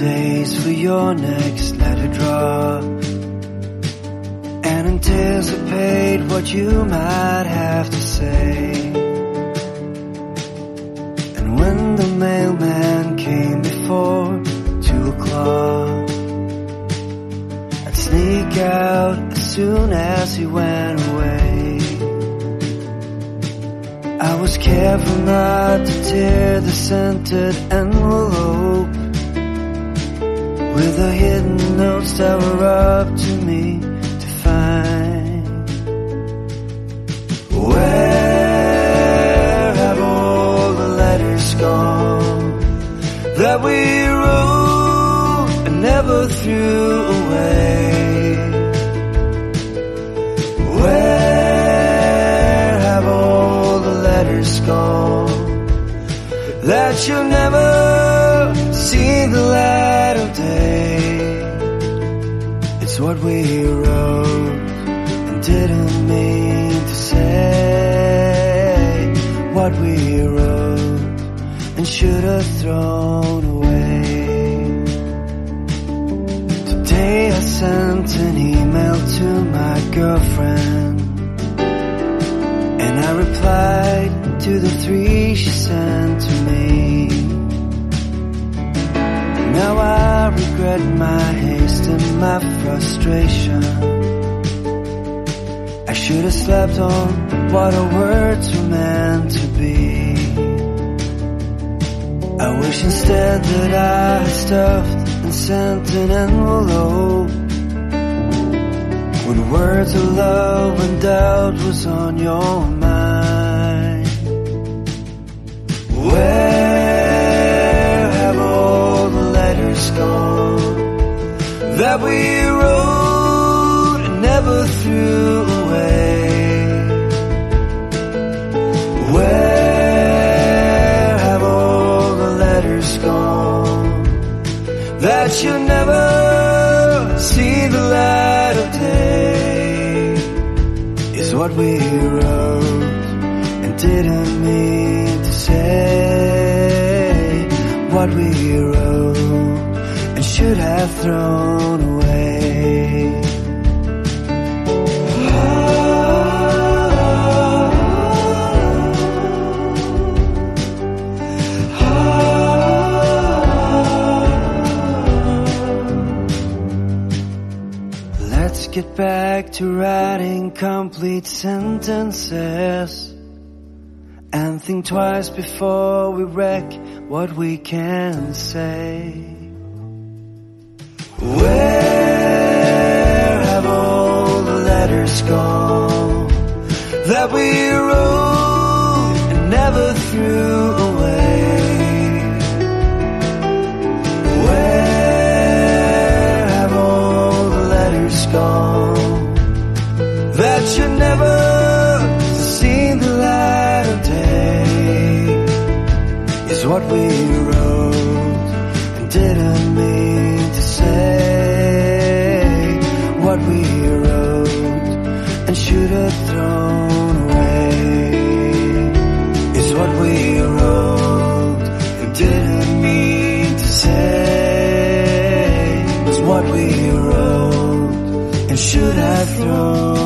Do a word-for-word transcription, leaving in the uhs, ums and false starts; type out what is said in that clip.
days for your next letter drop, and anticipate what you might have to say. And when the mailman came before two o'clock, I'd sneak out as soon as he went away. I was careful not to tear the scented envelope with the hidden notes that were up to me to find. Where have all the letters gone that we wrote and never threw away? Where have all the letters gone that you'll never see the light of day? It's what we wrote and didn't mean to say, what we wrote and should have thrown away. Today I sent an email to my girlfriend, and I replied to the three she sent to me. Now I regret my haste and my frustration. I should have slept on what our words were meant to be. I wish instead that I had stuffed and sent an envelope with words of love when doubt was on your mind. Where have all the letters gone that we wrote and never threw away? Where have all the letters gone that you'll never see the light of day? Is what we wrote and didn't mean to say, what we wrote and should have thrown away. Let's get back to writing complete sentences and think twice before we wreck what we can say. Where have all the letters gone that we wrote and never threw away? Where have all the letters gone that you never see the light of day? Is what we wrote and didn't mean to say, what we wrote and should have thrown away. Is what we wrote and didn't mean to say, is what we wrote and should have thrown